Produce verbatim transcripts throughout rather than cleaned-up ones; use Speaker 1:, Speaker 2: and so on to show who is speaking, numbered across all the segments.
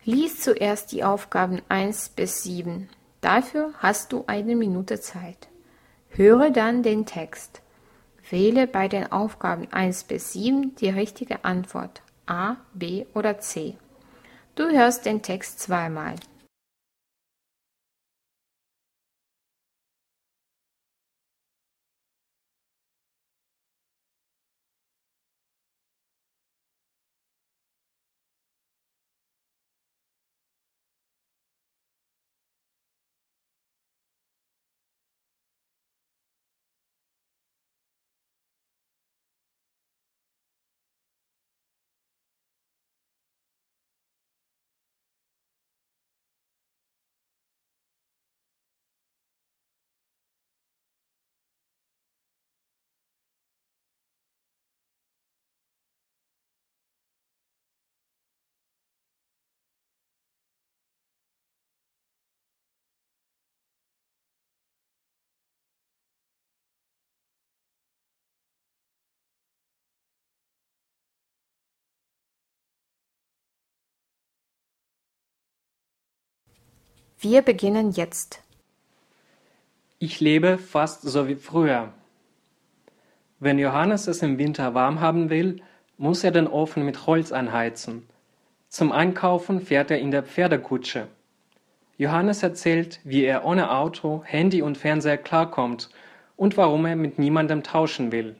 Speaker 1: Lies zuerst die Aufgaben eins bis sieben. Dafür hast du eine Minute Zeit. Höre dann den Text. Wähle bei den Aufgaben eins bis sieben die richtige Antwort A, B oder C. Du hörst den Text zweimal. Wir beginnen jetzt.
Speaker 2: Ich lebe fast so wie früher. Wenn Johannes es im Winter warm haben will, muss er den Ofen mit Holz anheizen. Zum Einkaufen fährt er in der Pferdekutsche. Johannes erzählt, wie er ohne Auto, Handy und Fernseher klarkommt und warum er mit niemandem tauschen will.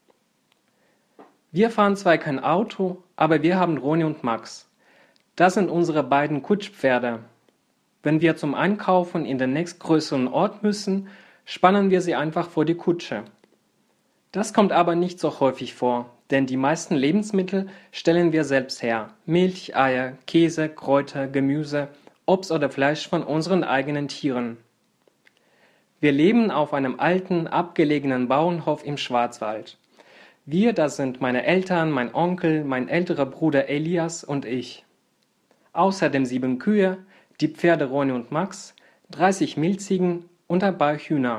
Speaker 2: Wir fahren zwar kein Auto, aber wir haben Roni und Max. Das sind unsere beiden Kutschpferde. Wenn wir zum Einkaufen in den nächstgrößeren Ort müssen, spannen wir sie einfach vor die Kutsche. Das kommt aber nicht so häufig vor, denn die meisten Lebensmittel stellen wir selbst her. Milch, Eier, Käse, Kräuter, Gemüse, Obst oder Fleisch von unseren eigenen Tieren. Wir leben auf einem alten, abgelegenen Bauernhof im Schwarzwald. Wir, das sind meine Eltern, mein Onkel, mein älterer Bruder Elias und ich. Außerdem sieben Kühe, die Pferde Roni und Max, dreißig Milchziegen und ein paar Hühner.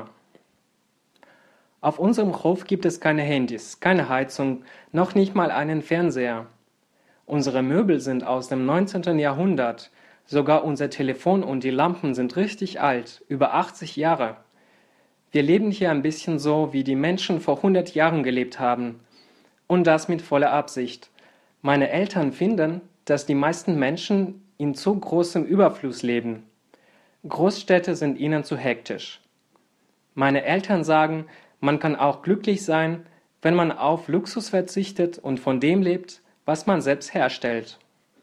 Speaker 2: Auf unserem Hof gibt es keine Handys, keine Heizung, noch nicht mal einen Fernseher. Unsere Möbel sind aus dem neunzehnten Jahrhundert, sogar unser Telefon und die Lampen sind richtig alt, über achtzig Jahre. Wir leben hier ein bisschen so, wie die Menschen vor hundert Jahren gelebt haben. Und das mit voller Absicht. Meine Eltern finden, dass die meisten Menschen in zu großem Überfluss leben. Großstädte sind ihnen zu hektisch. Meine Eltern sagen, man kann auch glücklich sein, wenn man auf Luxus verzichtet und von dem lebt, was man selbst herstellt.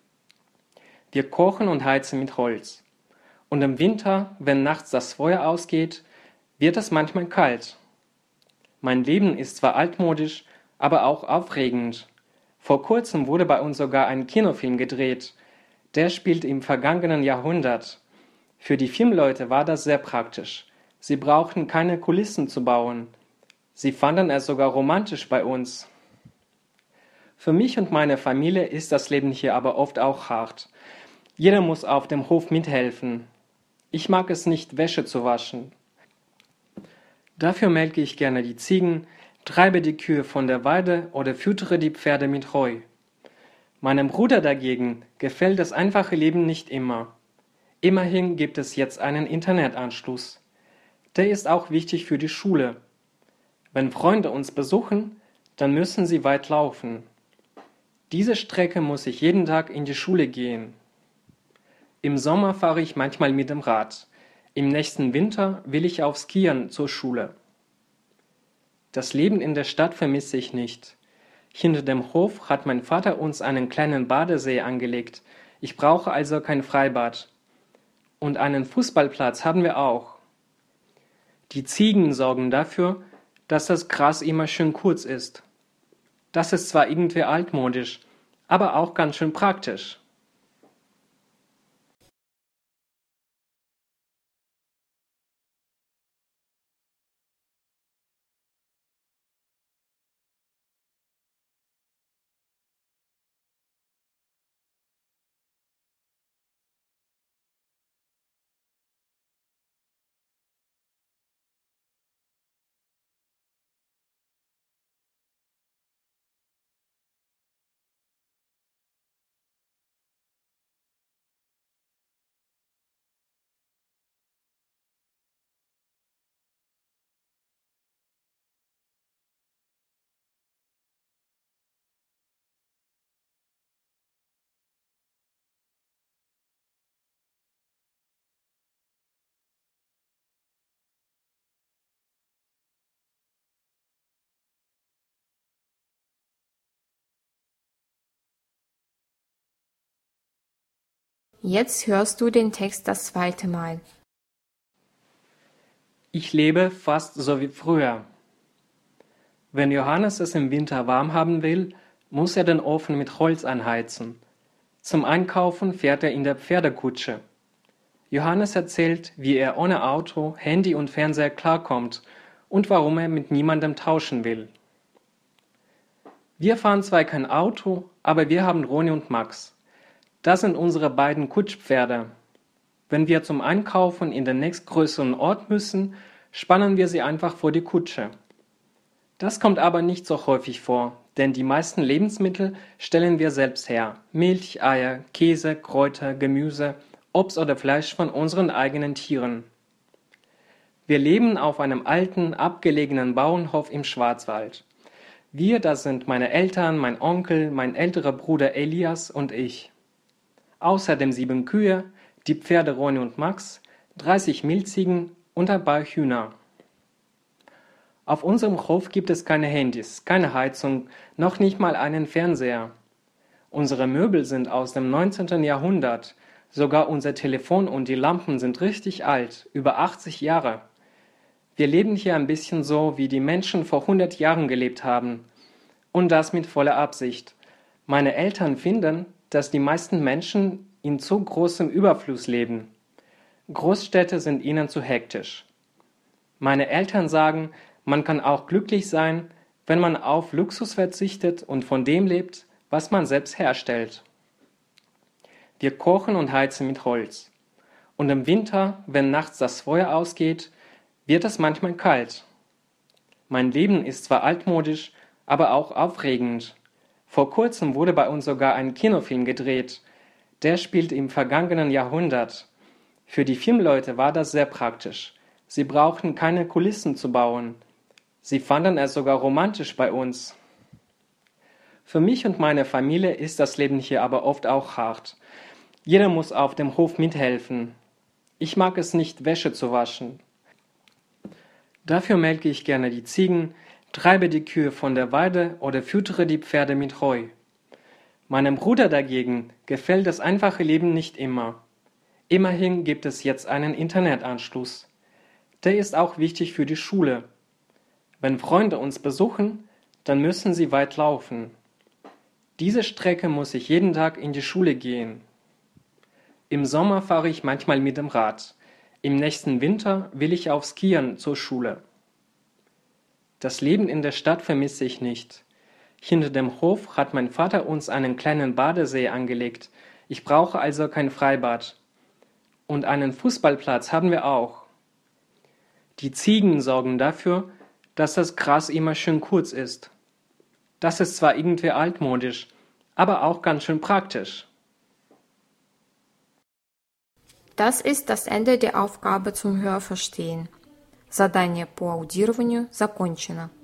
Speaker 2: Wir kochen und heizen mit Holz. Und im Winter, wenn nachts das Feuer ausgeht, wird es manchmal kalt. Mein Leben ist zwar altmodisch, aber auch aufregend. Vor kurzem wurde bei uns sogar ein Kinofilm gedreht. Der spielt im vergangenen Jahrhundert. Für die Filmleute war das sehr praktisch. Sie brauchten keine Kulissen zu bauen. Sie fanden es sogar romantisch bei uns. Für mich und meine Familie ist das Leben hier aber oft auch hart. Jeder muss auf dem Hof mithelfen. Ich mag es nicht, Wäsche zu waschen. Dafür melke ich gerne die Ziegen, treibe die Kühe von der Weide oder füttere die Pferde mit Heu. Meinem Bruder dagegen gefällt das einfache Leben nicht immer. Immerhin gibt es jetzt einen Internetanschluss. Der ist auch wichtig für die Schule. Wenn Freunde uns besuchen, dann müssen sie weit laufen. Diese Strecke muss ich jeden Tag in die Schule gehen. Im Sommer fahre ich manchmal mit dem Rad. Im nächsten Winter will ich auf Skiern zur Schule. Das Leben in der Stadt vermisse ich nicht. Hinter dem Hof hat mein Vater uns einen kleinen Badesee angelegt. Ich brauche also kein Freibad. Und einen Fußballplatz haben wir auch. Die Ziegen sorgen dafür, dass das Gras immer schön kurz ist. Das ist zwar irgendwie altmodisch, aber auch ganz schön praktisch.
Speaker 1: Jetzt hörst du den Text das zweite Mal.
Speaker 2: Ich lebe fast so wie früher. Wenn Johannes es im Winter warm haben will, muss er den Ofen mit Holz anheizen. Zum Einkaufen fährt er in der Pferdekutsche. Johannes erzählt, wie er ohne Auto, Handy und Fernseher klarkommt und warum er mit niemandem tauschen will. Wir fahren zwar kein Auto, aber wir haben Roni und Max. Das sind unsere beiden Kutschpferde. Wenn wir zum Einkaufen in den nächstgrößeren Ort müssen, spannen wir sie einfach vor die Kutsche. Das kommt aber nicht so häufig vor, denn die meisten Lebensmittel stellen wir selbst her. Milch, Eier, Käse, Kräuter, Gemüse, Obst oder Fleisch von unseren eigenen Tieren. Wir leben auf einem alten, abgelegenen Bauernhof im Schwarzwald. Wir, das sind meine Eltern, mein Onkel, mein älterer Bruder Elias und ich. Außerdem sieben Kühe, die Pferde Roni und Max, dreißig Milchziegen und ein paar Hühner. Auf unserem Hof gibt es keine Handys, keine Heizung, noch nicht mal einen Fernseher. Unsere Möbel sind aus dem neunzehnten Jahrhundert, sogar unser Telefon und die Lampen sind richtig alt, über achtzig Jahre. Wir leben hier ein bisschen so, wie die Menschen vor hundert Jahren gelebt haben. Und das mit voller Absicht. Meine Eltern finden, dass die meisten Menschen in zu großem Überfluss leben. Großstädte sind ihnen zu hektisch. Meine Eltern sagen, man kann auch glücklich sein, wenn man auf Luxus verzichtet und von dem lebt, was man selbst herstellt. Wir kochen und heizen mit Holz. Und im Winter, wenn nachts das Feuer ausgeht, wird es manchmal kalt. Mein Leben ist zwar altmodisch, aber auch aufregend. Vor kurzem wurde bei uns sogar ein Kinofilm gedreht. Der spielt im vergangenen Jahrhundert. Für die Filmleute war das sehr praktisch. Sie brauchten keine Kulissen zu bauen. Sie fanden es sogar romantisch bei uns. Für mich und meine Familie ist das Leben hier aber oft auch hart. Jeder muss auf dem Hof mithelfen. Ich mag es nicht, Wäsche zu waschen. Dafür melke ich gerne die Ziegen, treibe die Kühe von der Weide oder füttere die Pferde mit Heu. Meinem Bruder dagegen gefällt das einfache Leben nicht immer. Immerhin gibt es jetzt einen Internetanschluss. Der ist auch wichtig für die Schule. Wenn Freunde uns besuchen, dann müssen sie weit laufen. Diese Strecke muss ich jeden Tag in die Schule gehen. Im Sommer fahre ich manchmal mit dem Rad. Im nächsten Winter will ich auf Skiern zur Schule. Das Leben in der Stadt vermisse ich nicht. Hinter dem Hof hat mein Vater uns einen kleinen Badesee angelegt. Ich brauche also kein Freibad. Und einen Fußballplatz haben wir auch. Die Ziegen sorgen dafür, dass das Gras immer schön kurz ist. Das ist zwar irgendwie altmodisch, aber auch ganz schön praktisch.
Speaker 1: Das ist das Ende der Aufgabe zum Hörverstehen. Задание по аудированию закончено.